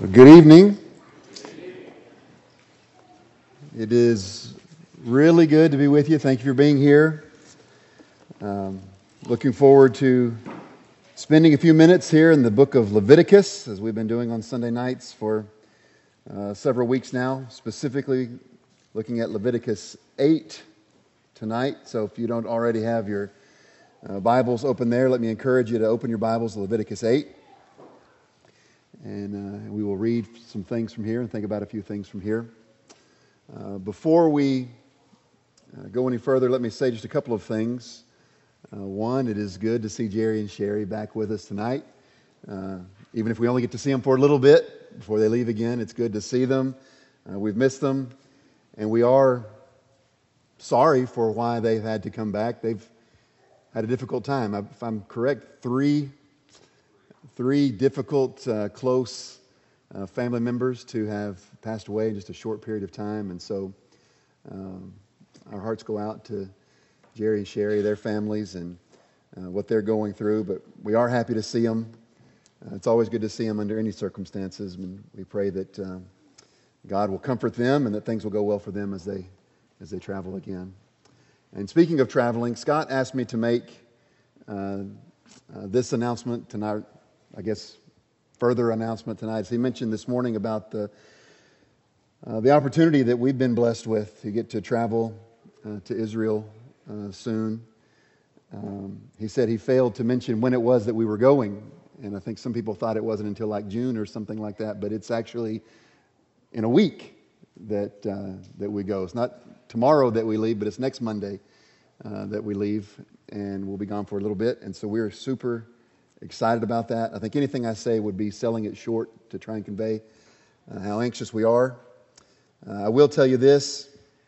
Good evening. It is really good to be with you. Thank you for being here. Looking forward to spending a few minutes here in the book of Leviticus, as we've been doing on Sunday nights for several weeks now, specifically looking at Leviticus 8 tonight. So if you don't already have your Bibles open there, let me encourage you to open your Bibles to Leviticus 8. And we will read some things from here and think about a few things from here. Before we go any further, let me say just a couple of things. One, it is good to see Jerry and Sherry back with us tonight. Even if we only get to see them for a little bit before they leave again, it's good to see them. We've missed them, and we are sorry for why they've had to come back. They've had a difficult time. If I'm correct, three difficult, close family members to have passed away in just a short period of time. And so our hearts go out to Jerry and Sherry, their families, and what they're going through. But we are happy to see them. It's always good to see them under any circumstances. And we pray that God will comfort them and that things will go well for them as they travel again. And speaking of traveling, Scott asked me to make this announcement tonight. I guess further announcement tonight. As he mentioned this morning about the opportunity that we've been blessed with to get to travel to Israel soon. He said he failed to mention when it was that we were going, and I think some people thought it wasn't until like June or something like that, but it's actually in a week that we go. It's not tomorrow that we leave, but it's next Monday that we leave, and we'll be gone for a little bit, and so we're super excited about that. I think anything I say would be selling it short to try and convey how anxious we are. I will tell you this.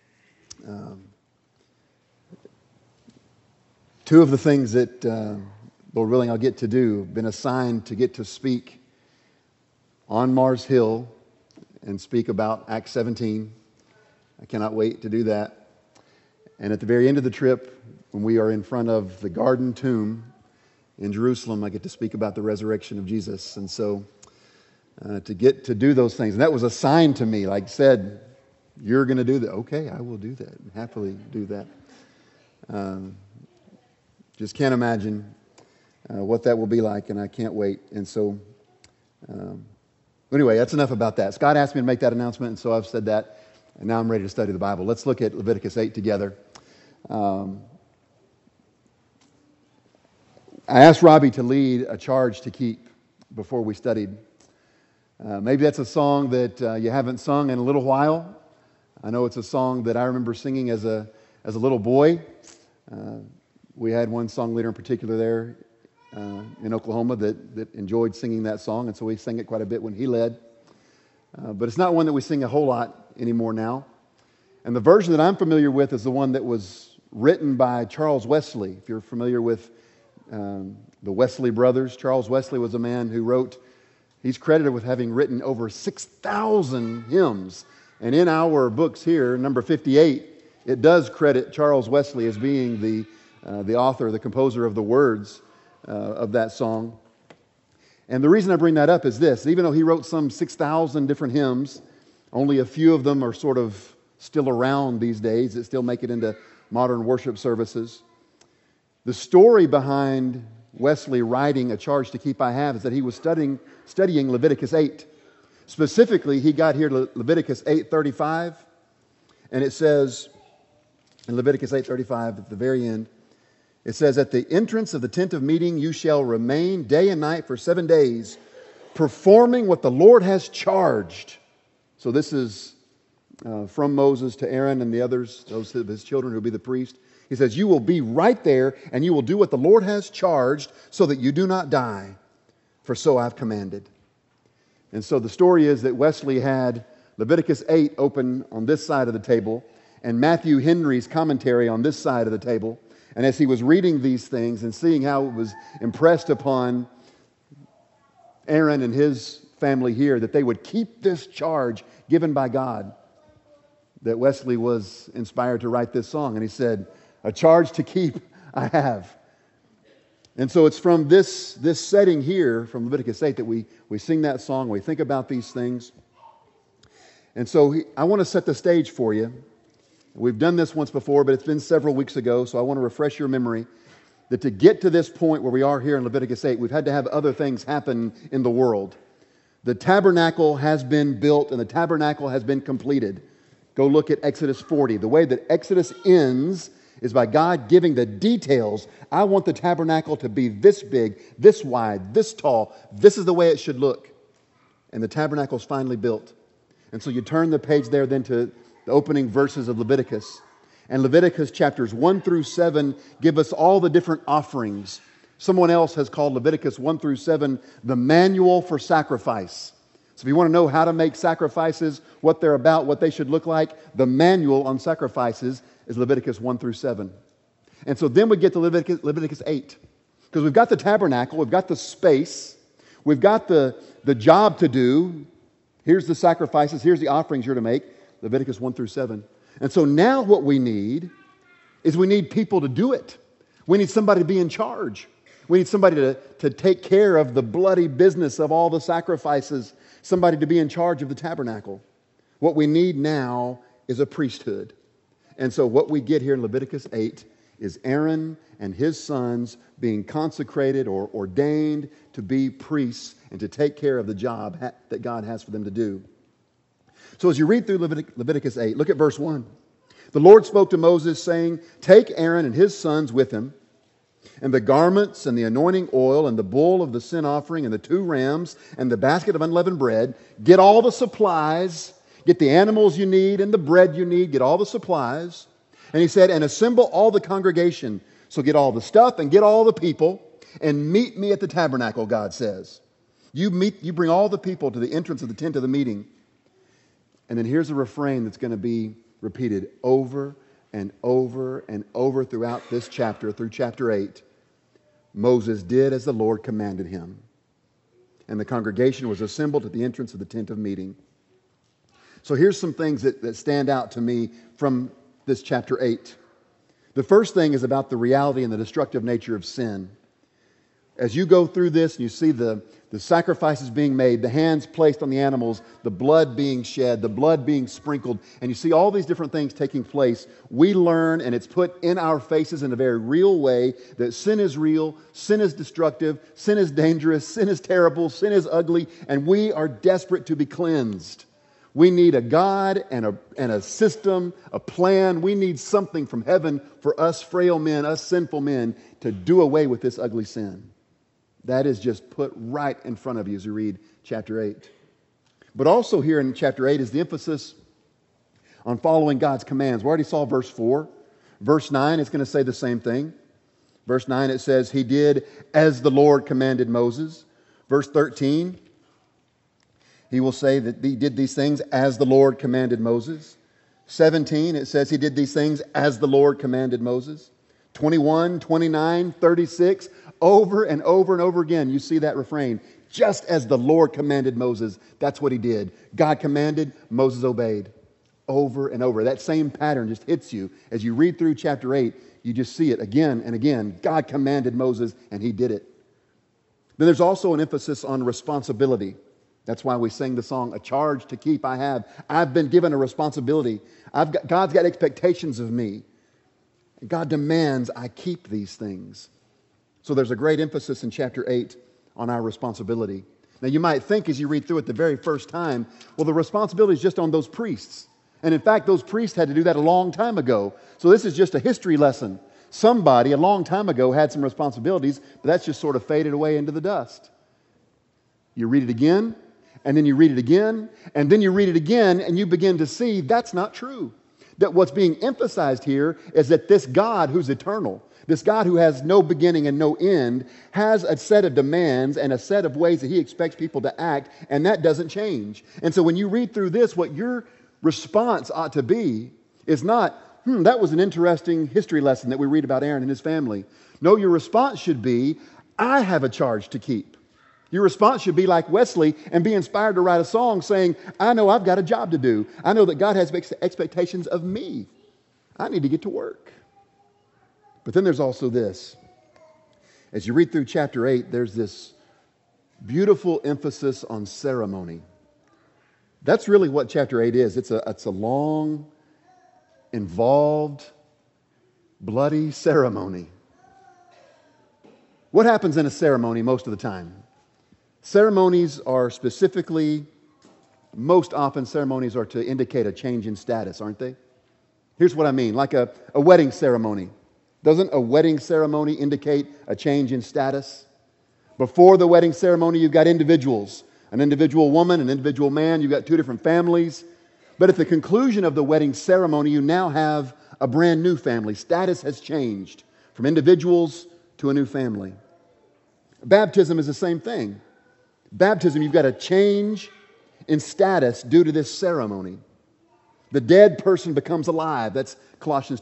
Two of the things that, Lord willing, I'll get to do, been assigned to get to speak on Mars Hill and speak about Acts 17. I cannot wait to do that. And at the very end of the trip, when we are in front of the Garden Tomb in Jerusalem, I get to speak about the resurrection of Jesus. And so to get to do those things, and that was assigned to me, like said, you're going to do that. Okay, I will do that, and happily do that. Just can't imagine what that will be like, and I can't wait. And so, anyway, that's enough about that. Scott asked me to make that announcement, and so I've said that, and now I'm ready to study the Bible. Let's look at Leviticus 8 together. I asked Robbie to lead a charge to keep before we studied. Maybe that's a song that you haven't sung in a little while. I know it's a song that I remember singing as a little boy. We had one song leader in particular there in Oklahoma that enjoyed singing that song, and so we sang it quite a bit when he led. But it's not one that we sing a whole lot anymore now. And the version that I'm familiar with is the one that was written by Charles Wesley. If you're familiar with the Wesley brothers. Charles Wesley was a man who he's credited with having written over 6,000 hymns. And in our books here, number 58, it does credit Charles Wesley as being the author, the composer of the words of that song. And the reason I bring that up is this. Even though he wrote some 6,000 different hymns, only a few of them are sort of still around these days that still make it into modern worship services. The story behind Wesley writing A Charge to Keep I Have is that he was studying Leviticus 8. Specifically, he got here to Leviticus 8:35, and it says, in Leviticus 8:35, at the very end, it says, "At the entrance of the tent of meeting you shall remain day and night for 7 days, performing what the Lord has charged." So this is from Moses to Aaron and the others, those of his children who will be the priest. He says, "You will be right there, and you will do what the Lord has charged, so that you do not die, for so I've commanded." And so the story is that Wesley had Leviticus 8 open on this side of the table, and Matthew Henry's commentary on this side of the table. And as he was reading these things and seeing how it was impressed upon Aaron and his family here, that they would keep this charge given by God, that Wesley was inspired to write this song. And he said, "A charge to keep I have." And so it's from this setting here, from Leviticus 8, that we sing that song, we think about these things. And so I want to set the stage for you. We've done this once before, but it's been several weeks ago, so I want to refresh your memory that to get to this point where we are here in Leviticus 8, we've had to have other things happen in the world. The tabernacle has been built and the tabernacle has been completed. Go look at Exodus 40. The way that Exodus ends is by God giving the details. I want the tabernacle to be this big, this wide, this tall. This is the way it should look. And the tabernacle is finally built. And so you turn the page there then to the opening verses of Leviticus. And Leviticus chapters 1 through 7 give us all the different offerings. Someone else has called Leviticus 1 through 7 the manual for sacrifice. So if you want to know how to make sacrifices, what they're about, what they should look like, the manual on sacrifices is Leviticus 1 through 7. And so then we get to Leviticus 8. Because we've got the tabernacle, we've got the space, we've got the job to do. Here's the sacrifices, here's the offerings you're to make, Leviticus 1 through 7. And so now what we need is we need people to do it. We need somebody to be in charge. We need somebody to take care of the bloody business of all the sacrifices, somebody to be in charge of the tabernacle. What we need now is a priesthood. And so what we get here in Leviticus 8 is Aaron and his sons being consecrated or ordained to be priests and to take care of the job that God has for them to do. So as you read through Leviticus 8, look at verse 1. The Lord spoke to Moses, saying, "Take Aaron and his sons with him, and the garments and the anointing oil and the bull of the sin offering and the 2 rams and the basket of unleavened bread. Get all the supplies, get the animals you need and the bread you need, get all the supplies." And he said, "And assemble all the congregation." So get all the stuff and get all the people and meet me at the tabernacle, God says. You bring all the people to the entrance of the tent of the meeting. And then here's a refrain that's going to be repeated over and over and over throughout this chapter, through chapter 8. Moses did as the Lord commanded him. And the congregation was assembled at the entrance of the tent of meeting. So here's some things that stand out to me from this chapter 8. The first thing is about the reality and the destructive nature of sin. As you go through this and you see the sacrifices being made, the hands placed on the animals, the blood being shed, the blood being sprinkled, and you see all these different things taking place, we learn, and it's put in our faces in a very real way, that sin is real, sin is destructive, sin is dangerous, sin is terrible, sin is ugly, and we are desperate to be cleansed. We need a God and a system, a plan. We need something from heaven for us frail men, us sinful men, to do away with this ugly sin. That is just put right in front of you as you read chapter 8. But also here in chapter 8 is the emphasis on following God's commands. We already saw verse 4. Verse 9 is going to say the same thing. Verse 9 it says, "He did as the Lord commanded Moses." Verse 13, he will say that he did these things as the Lord commanded Moses. 17, it says he did these things as the Lord commanded Moses. 21, 29, 36, over and over and over again, you see that refrain. Just as the Lord commanded Moses, that's what he did. God commanded, Moses obeyed. Over and over. That same pattern just hits you. As you read through chapter 8, you just see it again and again. God commanded Moses, and he did it. Then there's also an emphasis on responsibility. That's why we sing the song, "A charge to keep I have." I've been given a responsibility. God's got expectations of me. God demands I keep these things. So there's a great emphasis in chapter 8 on our responsibility. Now you might think as you read through it the very first time, well, the responsibility is just on those priests. And in fact, those priests had to do that a long time ago. So this is just a history lesson. Somebody a long time ago had some responsibilities, but that's just sort of faded away into the dust. You read it again, and then you read it again, and then you read it again, and you begin to see that's not true. That what's being emphasized here is that this God who's eternal, this God who has no beginning and no end, has a set of demands and a set of ways that he expects people to act, and that doesn't change. And so when you read through this, what your response ought to be is not, that was an interesting history lesson that we read about Aaron and his family. No, your response should be, I have a charge to keep. Your response should be like Wesley and be inspired to write a song saying, I know I've got a job to do. I know that God has expectations of me. I need to get to work. But then there's also this. As you read through chapter 8, there's this beautiful emphasis on ceremony. That's really what chapter 8 is. It's a long, involved, bloody ceremony. What happens in a ceremony most of the time? Ceremonies are most often ceremonies are to indicate a change in status, aren't they? Here's what I mean, like a wedding ceremony. Doesn't a wedding ceremony indicate a change in status? Before the wedding ceremony, you've got individuals, an individual woman, an individual man, you've got two different families. But at the conclusion of the wedding ceremony, you now have a brand new family. Status has changed from individuals to a new family. Baptism is the same thing. Baptism, you've got a change in status due to this ceremony. The dead person becomes alive. That's Colossians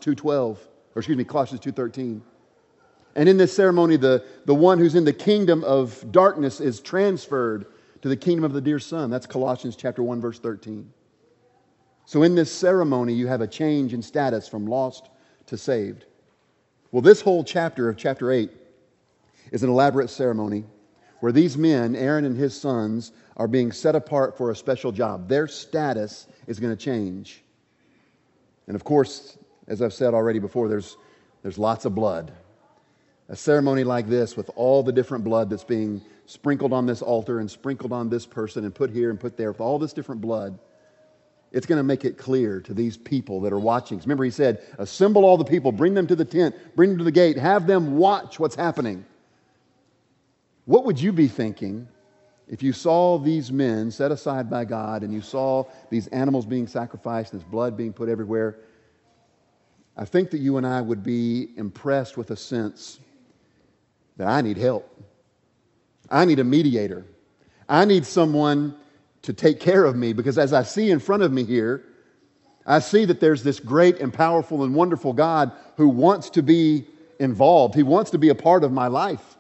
2:13. And in this ceremony, the one who's in the kingdom of darkness is transferred to the kingdom of the dear Son. That's Colossians chapter 1, verse 13. So in this ceremony, you have a change in status from lost to saved. Well, this whole chapter of chapter 8 is an elaborate ceremony where these men, Aaron and his sons, are being set apart for a special job. Their status is going to change. And of course, as I've said already before, there's lots of blood. A ceremony like this with all the different blood that's being sprinkled on this altar and sprinkled on this person and put here and put there with all this different blood, it's going to make it clear to these people that are watching. Remember, he said, assemble all the people, bring them to the tent, bring them to the gate, have them watch what's happening. What would you be thinking if you saw these men set aside by God and you saw these animals being sacrificed, this blood being put everywhere? I think that you and I would be impressed with a sense that I need help. I need a mediator. I need someone to take care of me, because as I see in front of me here, I see that there's this great and powerful and wonderful God who wants to be involved. He wants to be a part of my life.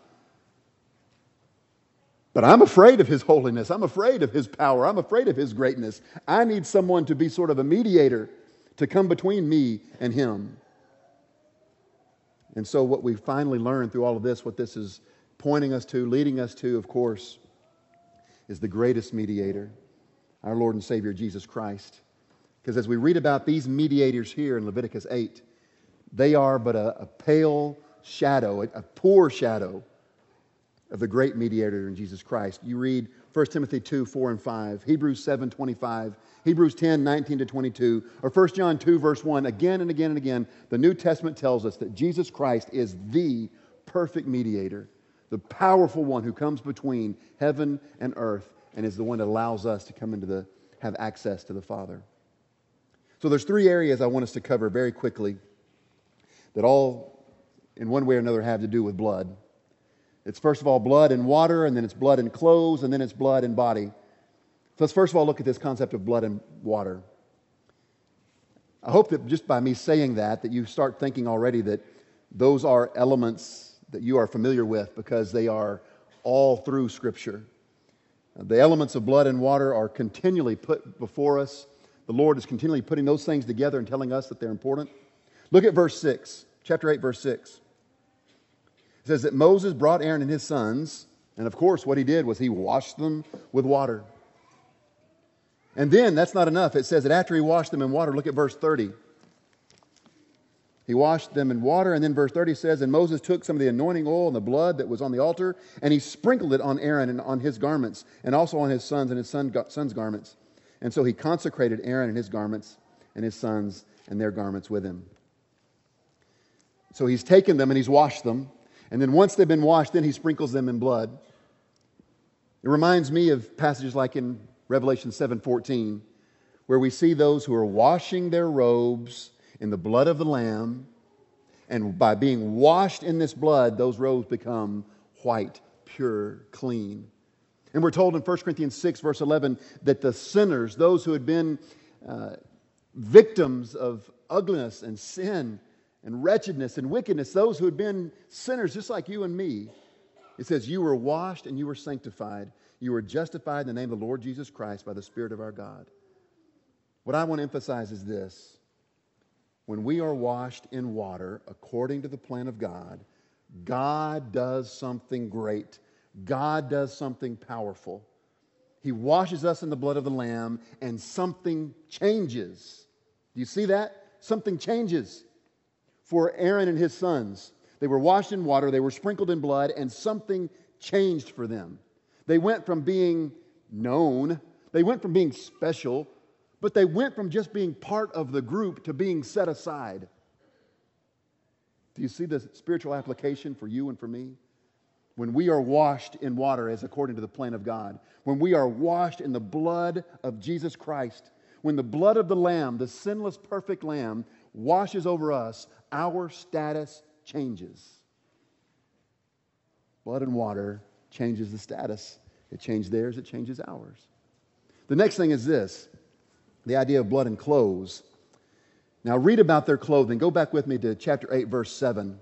But I'm afraid of His holiness. I'm afraid of His power. I'm afraid of His greatness. I need someone to be sort of a mediator to come between me and Him. And so what we finally learn through all of this, what this is pointing us to, leading us to, of course, is the greatest mediator, our Lord and Savior, Jesus Christ. Because as we read about these mediators here in Leviticus 8, they are but a pale shadow, a poor shadow of the great mediator in Jesus Christ. You read 1 Timothy 2, 4 and 5, Hebrews 7, 25, Hebrews 10, 19 to 22, or 1 John 2, verse 1. Again and again and again, the New Testament tells us that Jesus Christ is the perfect mediator, the powerful one who comes between heaven and earth and is the one that allows us to come have access to the Father. So there's three areas I want us to cover very quickly that all, in one way or another, have to do with blood. It's first of all blood and water, and then it's blood and clothes, and then it's blood and body. So let's first of all look at this concept of blood and water. I hope that just by me saying that you start thinking already that those are elements that you are familiar with, because they are all through Scripture. The elements of blood and water are continually put before us. The Lord is continually putting those things together and telling us that they're important. Look at verse 6, chapter 8, verse 6. It says that Moses brought Aaron and his sons, and of course what he did was he washed them with water. And then, that's not enough. It says that after he washed them in water, look at verse 30. He washed them in water, and then verse 30 says, and Moses took some of the anointing oil and the blood that was on the altar, and he sprinkled it on Aaron and on his garments, and also on his sons and his sons' garments. And so he consecrated Aaron and his garments, and his sons and their garments with him. So he's taken them and he's washed them. And then once they've been washed, then he sprinkles them in blood. It reminds me of passages like in Revelation 7:14, where we see those who are washing their robes in the blood of the Lamb, and by being washed in this blood, those robes become white, pure, clean. And we're told in 1 Corinthians 6, verse 11, that the sinners, those who had been victims of ugliness and sin and wretchedness and wickedness, those who had been sinners just like you and me, it says, you were washed and you were sanctified. You were justified in the name of the Lord Jesus Christ by the Spirit of our God. What I want to emphasize is this. When we are washed in water according to the plan of God, God does something great. God does something powerful. He washes us in the blood of the Lamb, and something changes. Do you see that? Something changes. For Aaron and his sons, they were washed in water, they were sprinkled in blood, and something changed for them. They went from being known, they went from being special, but they went from just being part of the group to being set aside. Do you see the spiritual application for you and for me? When we are washed in water as according to the plan of God, when we are washed in the blood of Jesus Christ, when the blood of the Lamb, the sinless, perfect Lamb, washes over us, our status changes. Blood and water changes the status. It changed theirs, it changes ours. The next thing is this, the idea of blood and clothes. Now read about their clothing. Go back with me to chapter 8, verse 7.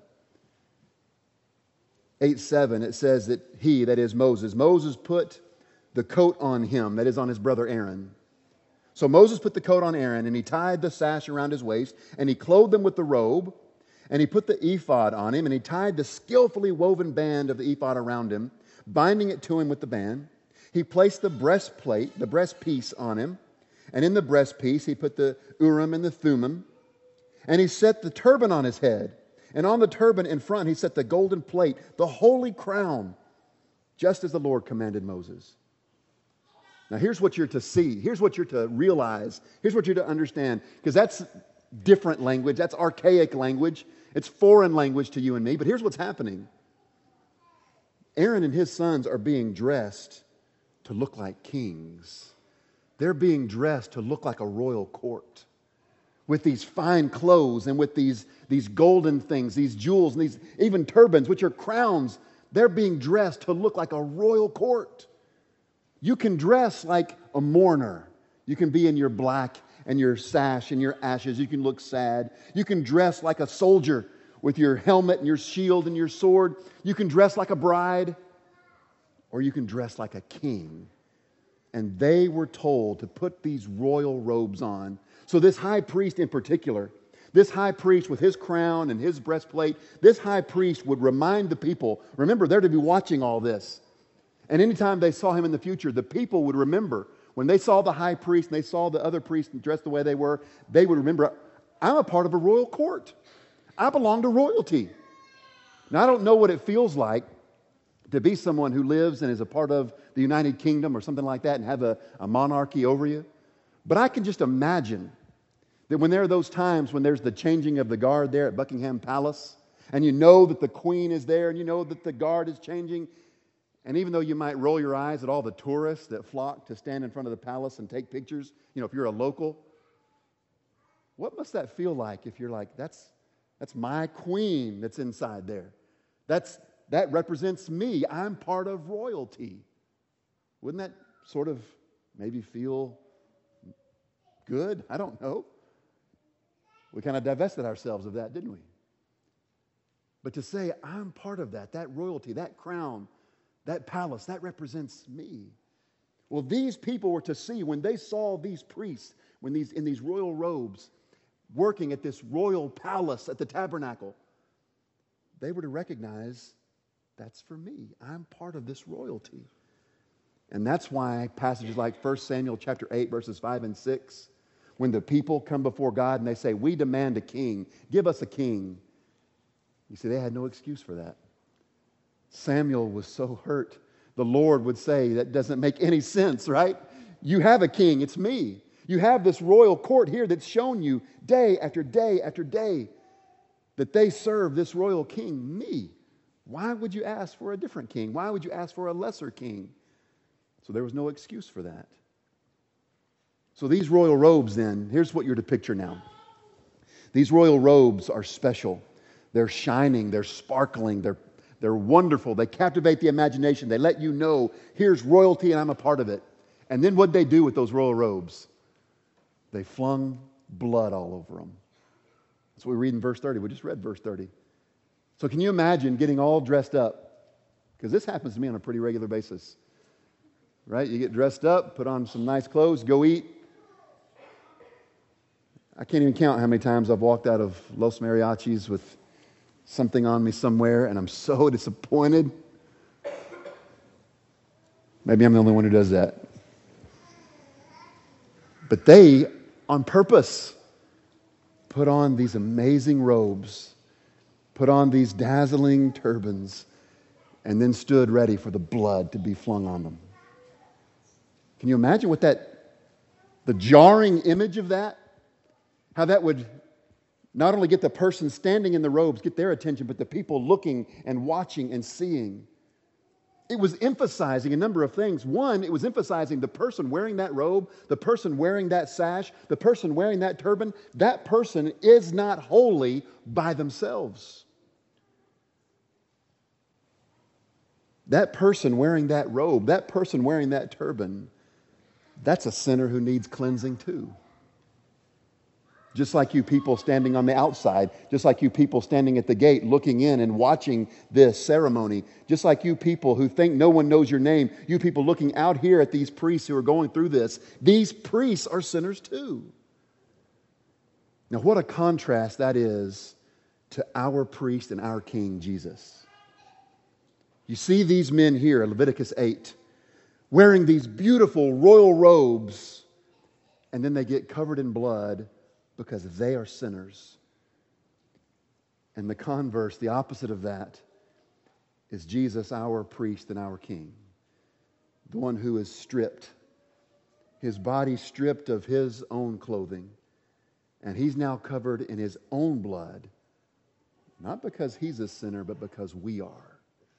8:7, it says that he, that is Moses put the coat on him, that is on his brother Aaron. So Moses put the coat on Aaron, and he tied the sash around his waist, and he clothed him with the robe, and he put the ephod on him, and he tied the skillfully woven band of the ephod around him, binding it to him with the band. He placed the breastplate, the breastpiece on him, and in the breastpiece he put the Urim and the Thummim, and he set the turban on his head. And on the turban in front, he set the golden plate, the holy crown, just as the Lord commanded Moses. Now, here's what you're to see. Here's what you're to realize. Here's what you're to understand. Because that's different language. That's archaic language. It's foreign language to you and me. But here's what's happening. Aaron and his sons are being dressed to look like kings. They're being dressed to look like a royal court, with these fine clothes and with these golden things, these jewels, and these even turbans, which are crowns. They're being dressed to look like a royal court. You can dress like a mourner. You can be in your black and your sash and your ashes. You can look sad. You can dress like a soldier with your helmet and your shield and your sword. You can dress like a bride, or you can dress like a king. And they were told to put these royal robes on. So this high priest in particular, this high priest with his crown and his breastplate, this high priest would remind the people, remember, they're to be watching all this. And anytime they saw him in the future, the people would remember, when they saw the high priest and they saw the other priests dressed the way they would remember, I'm a part of a royal court. I belong to royalty. Now, I don't know what it feels like to be someone who lives and is a part of the United Kingdom or something like that and have a monarchy over you. But I can just imagine that when there are those times when there's the changing of the guard there at Buckingham Palace, and you know that the Queen is there, and you know that the guard is changing, and even though you might roll your eyes at all the tourists that flock to stand in front of the palace and take pictures, if you're a local, what must that feel like if you're like, that's my queen that's inside there. That represents me. I'm part of royalty. Wouldn't that sort of maybe feel good? I don't know. We kind of divested ourselves of that, didn't we? But to say, I'm part of that royalty, that crown, that palace, that represents me. Well, these people were to see, when they saw these priests, in these royal robes, working at this royal palace at the tabernacle, they were to recognize, that's for me. I'm part of this royalty. And that's why passages like 1 Samuel chapter 8, verses 5 and 6, when the people come before God and they say, we demand a king, give us a king. You see, they had no excuse for that. Samuel was so hurt. The Lord would say, that doesn't make any sense, right? You have a king, it's me. You have this royal court here that's shown you day after day after day that they serve this royal king, me. Why would you ask for a different king? Why would you ask for a lesser king? So there was no excuse for that. So these royal robes then, here's what you're to picture now. These royal robes are special. They're shining, they're sparkling, they're wonderful. They captivate the imagination. They let you know, here's royalty and I'm a part of it. And then what'd they do with those royal robes? They flung blood all over them. That's what we read in verse 30. We just read verse 30. So can you imagine getting all dressed up? Because this happens to me on a pretty regular basis. Right? You get dressed up, put on some nice clothes, go eat. I can't even count how many times I've walked out of Los Mariachis with something on me somewhere, and I'm so disappointed. Maybe I'm the only one who does that. But they, on purpose, put on these amazing robes, put on these dazzling turbans, and then stood ready for the blood to be flung on them. Can you imagine what the jarring image of that? How that would not only get the person standing in the robes, get their attention, but the people looking and watching and seeing. It was emphasizing a number of things. One, it was emphasizing the person wearing that robe, the person wearing that sash, the person wearing that turban. That person is not holy by themselves. That person wearing that robe, that person wearing that turban, that's a sinner who needs cleansing too. Just like you people standing on the outside, just like you people standing at the gate looking in and watching this ceremony, just like you people who think no one knows your name, you people looking out here at these priests who are going through this, these priests are sinners too. Now, what a contrast that is to our priest and our king, Jesus. You see these men here, Leviticus 8, wearing these beautiful royal robes, and then they get covered in blood because they are sinners. And the converse, the opposite of that, is Jesus, our priest and our king, the one who is stripped, his body stripped of his own clothing, and he's now covered in his own blood, not because he's a sinner, but because we are.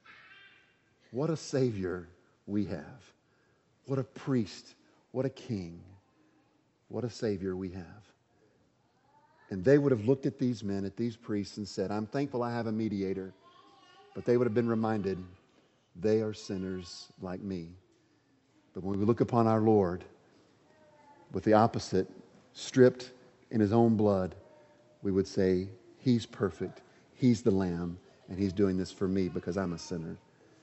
What a Savior we have. What a priest, what a king, what a Savior we have. And they would have looked at these men, at these priests, and said, I'm thankful I have a mediator. But they would have been reminded, they are sinners like me. But when we look upon our Lord with the opposite, stripped in his own blood, we would say, he's perfect, he's the Lamb, and he's doing this for me because I'm a sinner.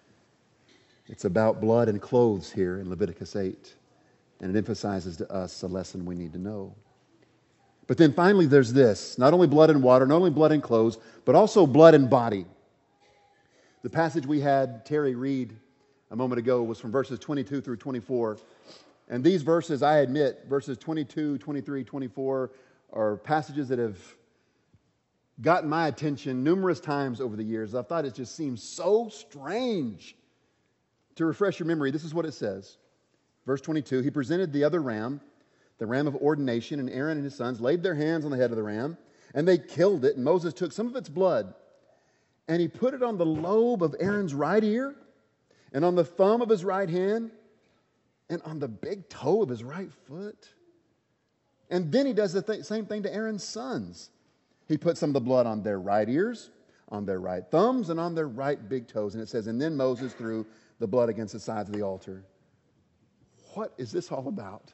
It's about blood and clothes here in Leviticus 8, and it emphasizes to us a lesson we need to know. But then finally there's this, not only blood and water, not only blood and clothes, but also blood and body. The passage we had Terry read a moment ago was from verses 22 through 24. And these verses, I admit, verses 22, 23, 24, are passages that have gotten my attention numerous times over the years. I thought it just seems so strange. To refresh your memory, this is what it says. Verse 22, he presented the other ram, the ram of ordination, and Aaron and his sons laid their hands on the head of the ram, and they killed it, and Moses took some of its blood, and he put it on the lobe of Aaron's right ear, and on the thumb of his right hand, and on the big toe of his right foot. And then he does the same thing to Aaron's sons. He put some of the blood on their right ears, on their right thumbs, and on their right big toes. And it says, and then Moses threw the blood against the sides of the altar. What is this all about?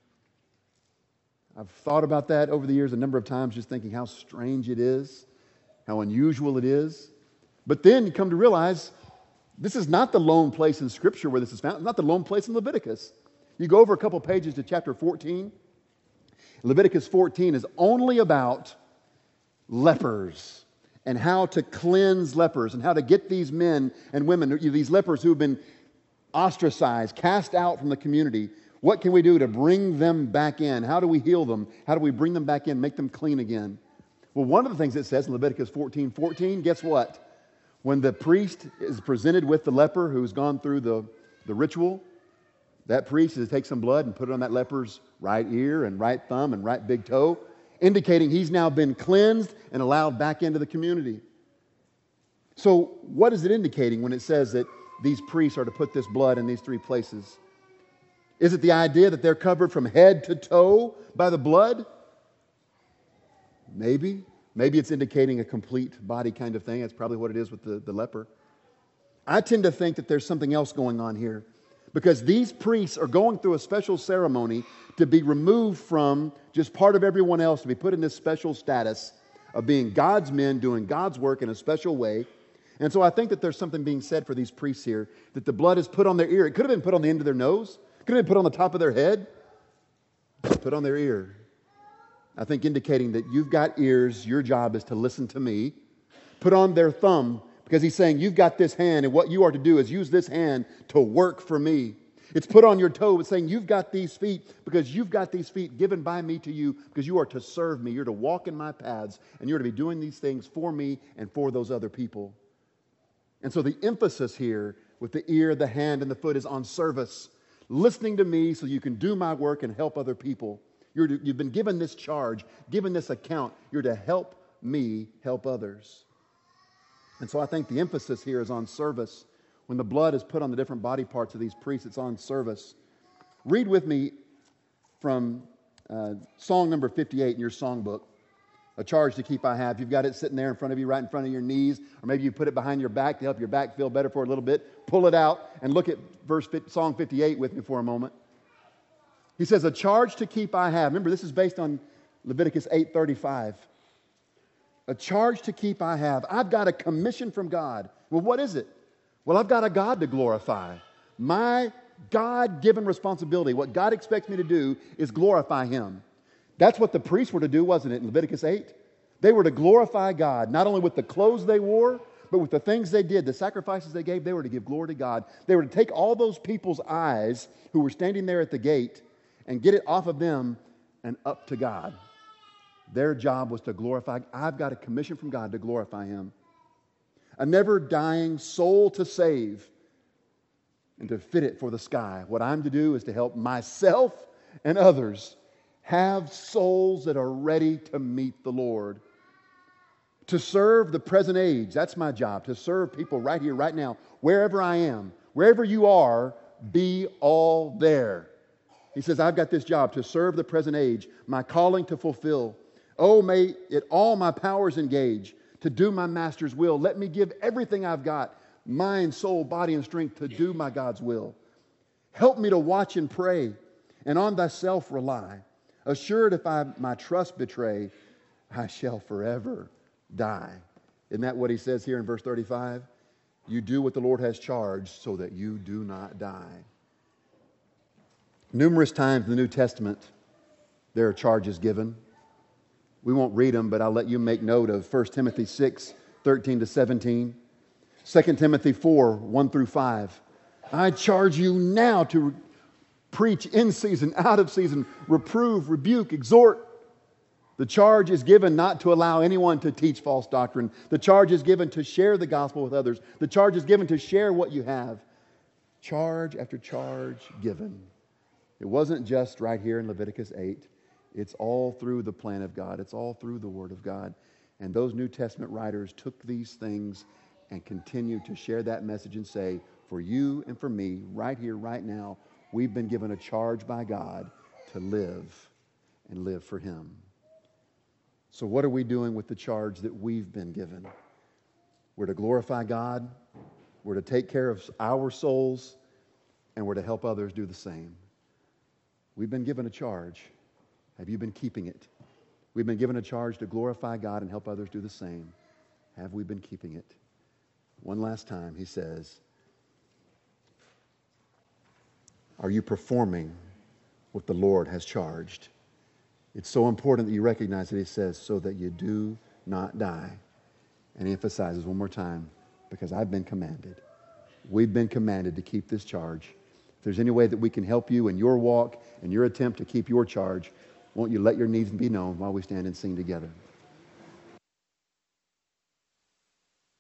I've thought about that over the years a number of times, just thinking how strange it is, how unusual it is. But then you come to realize this is not the lone place in Scripture where this is found. It's not the lone place in Leviticus. You go over a couple pages to chapter 14. Leviticus 14 is only about lepers and how to cleanse lepers and how to get these men and women, these lepers who have been ostracized, cast out from the community. What can we do to bring them back in? How do we heal them? How do we bring them back in, make them clean again? Well, one of the things it says in Leviticus 14:14, guess what? When the priest is presented with the leper who's gone through the ritual, that priest is to take some blood and put it on that leper's right ear and right thumb and right big toe, indicating he's now been cleansed and allowed back into the community. So what is it indicating when it says that these priests are to put this blood in these three places? Is it the idea that they're covered from head to toe by the blood? Maybe. Maybe it's indicating a complete body kind of thing. That's probably what it is with the leper. I tend to think that there's something else going on here, because these priests are going through a special ceremony to be removed from just part of everyone else, to be put in this special status of being God's men doing God's work in a special way. And so I think that there's something being said for these priests here, that the blood is put on their ear. It could have been put on the end of their nose. Could have been put on the top of their head. Put on their ear. I think indicating that you've got ears, your job is to listen to me, put on their thumb, because he's saying, you've got this hand, and what you are to do is use this hand to work for me. It's put on your toe. It's saying, you've got these feet because you've got these feet given by me to you because you are to serve me. You're to walk in my paths, and you're to be doing these things for me and for those other people. And so the emphasis here with the ear, the hand, and the foot is on service. Listening to me so you can do my work and help other people. You've been given this charge, given this account. You're to help me help others. And so I think the emphasis here is on service. When the blood is put on the different body parts of these priests, it's on service. Read with me from song number 58 in your songbook, A Charge to Keep I Have. You've got it sitting there in front of you, right in front of your knees, or maybe you put it behind your back to help your back feel better for a little bit. Pull it out and look at Song 58 with me for a moment. He says, a charge to keep I have. Remember, this is based on Leviticus 8:35. A charge to keep I have. I've got a commission from God. Well, what is it? Well, I've got a God to glorify. My God-given responsibility, what God expects me to do, is glorify Him. That's what the priests were to do, wasn't it, in Leviticus 8? They were to glorify God, not only with the clothes they wore, but with the things they did, the sacrifices they gave. They were to give glory to God. They were to take all those people's eyes who were standing there at the gate and get it off of them and up to God. Their job was to glorify. I've got a commission from God to glorify Him. A never-dying soul to save and to fit it for the sky. What I'm to do is to help myself and others have souls that are ready to meet the Lord. To serve the present age, that's my job. To serve people right here, right now, wherever I am. Wherever you are, be all there. He says, I've got this job to serve the present age, my calling to fulfill. Oh, may it all my powers engage to do my Master's will. Let me give everything I've got, mind, soul, body, and strength to do my God's will. Help me to watch and pray, and on thyself rely. Assured if I my trust betray, I shall forever die. Isn't that what he says here in verse 35? You do what the Lord has charged so that you do not die. Numerous times in the New Testament, there are charges given. We won't read them, but I'll let you make note of 1 Timothy 6, 13 to 17. 2 Timothy 4, 1 through 5. I charge you now to preach in season, out of season, reprove, rebuke, exhort. The charge is given not to allow anyone to teach false doctrine. The charge is given to share the gospel with others. The charge is given to share what you have. Charge after charge given. It wasn't just right here in Leviticus 8. It's all through the plan of God. It's all through the Word of God. And those New Testament writers took these things and continued to share that message and say, for you and for me, right here, right now, we've been given a charge by God to live and live for Him. So what are we doing with the charge that we've been given? We're to glorify God. We're to take care of our souls. And we're to help others do the same. We've been given a charge. Have you been keeping it? We've been given a charge to glorify God and help others do the same. Have we been keeping it? One last time, he says, are you performing what the Lord has charged? It's so important that you recognize that he says, so that you do not die. And he emphasizes one more time, because I've been commanded. We've been commanded to keep this charge. If there's any way that we can help you in your walk and your attempt to keep your charge, won't you let your needs be known while we stand and sing together?